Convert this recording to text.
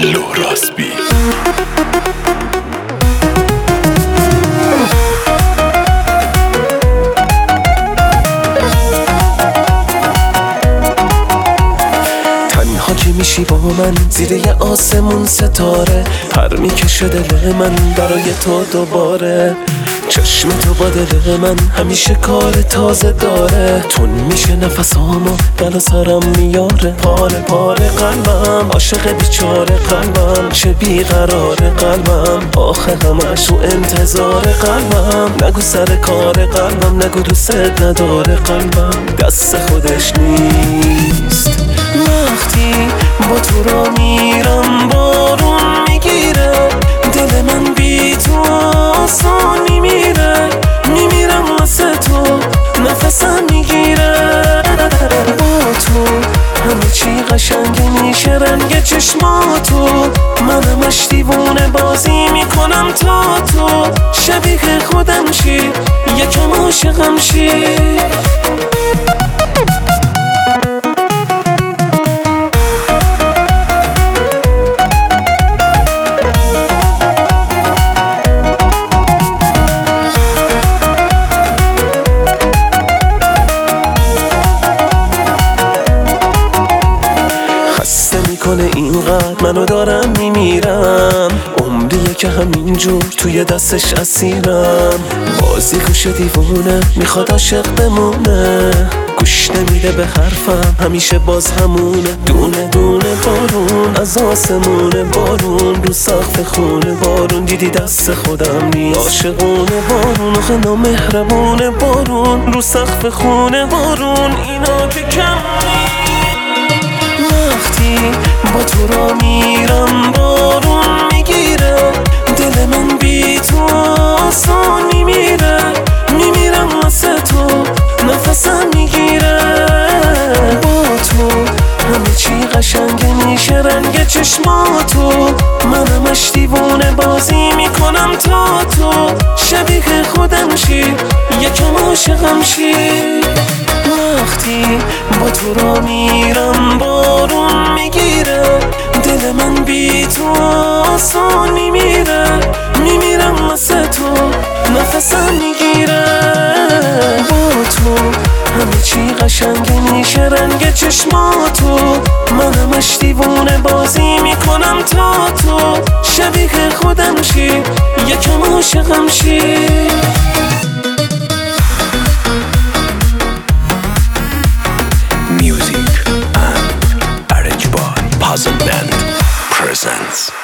لوراسبی. تنها که میشی با من زیر یه آسمون ستاره، پر میکشه دل من برای تو دوباره. چشم تو با دل من همیشه کار تازه داره، تون میشه نفسامو دل و سرم میاره. پاره پاره قلبم عاشق بیچاره قلبم، چه بیقرار قلبم آخه همش تو انتظار قلبم. نگو سر کار قلبم، نگو دوست نداره قلبم، دست خودش نیست. وقتی با تو را میرم بارون میگیره، دل من بی تو آسان میمیره. میمیرم واسه تو نفسم میگیره. با تو همه چی قشنگه میشه، رنگ چشماتو من همش دیوونه بازی میکنم تا تو شبیه خودم شی، یکم عاشقم شی. میکنه اینقدر منو دارم میمیرم، عمریه که همینجور توی دستش اسیرم. بازی گوش دیوونه میخواد عاشق بمونه، گوش نمیده به حرفم همیشه باز همونه. دونه دونه بارون از آسمونه، بارون رو سقف خونه، بارون دیدی دست خودم نیست. عاشقونه بارون آخه نامهربونه، بارون رو سقف خونه، بارون اینا که کم نیست. وقتی با تو را میرم بارون میگیره، دل من بی تو آسان میمیره. میمیرم واسه تو نفسم میگیره. با تو همه چی قشنگه میشه، رنگ چشماتو من همش دیوونه بازی میکنم تا تو شبیه خودم شی، یکم عاشقم شی. وقتی با تو را میرم بارون میگیره، دل من بی تو آسان میمیره. میمیرم واسه تو نفسم میگیره. با تو همه چی قشنگه میشه، رنگ چشماتو من همش دیوونه بازی میکنم تا تو شبیه خودم شی، یکم عاشقم شی. Music and arranged by Puzzle Band presents